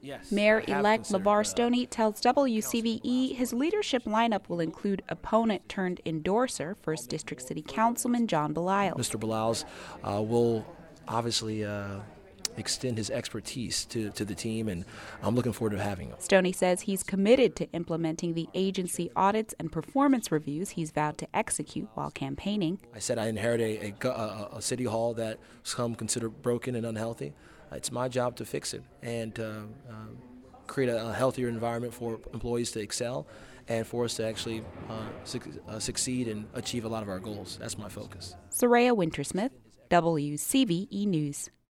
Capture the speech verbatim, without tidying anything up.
Yes, Mayor-elect LeVar Stoney tells W C V E his leadership lineup will include opponent-turned-endorser, first District City Councilman John Beliles. Mister Beliles uh, will obviously uh, extend his expertise to, to the team, and I'm looking forward to having him. Stoney says he's committed to implementing the agency audits and performance reviews he's vowed to execute while campaigning. I said I inherited a, a, a city hall that some consider broken and unhealthy. It's my job to fix it and uh, uh, create a, a healthier environment for employees to excel and for us to actually uh, su- uh, succeed and achieve a lot of our goals. That's my focus. Soraya Wintersmith, W C V E News.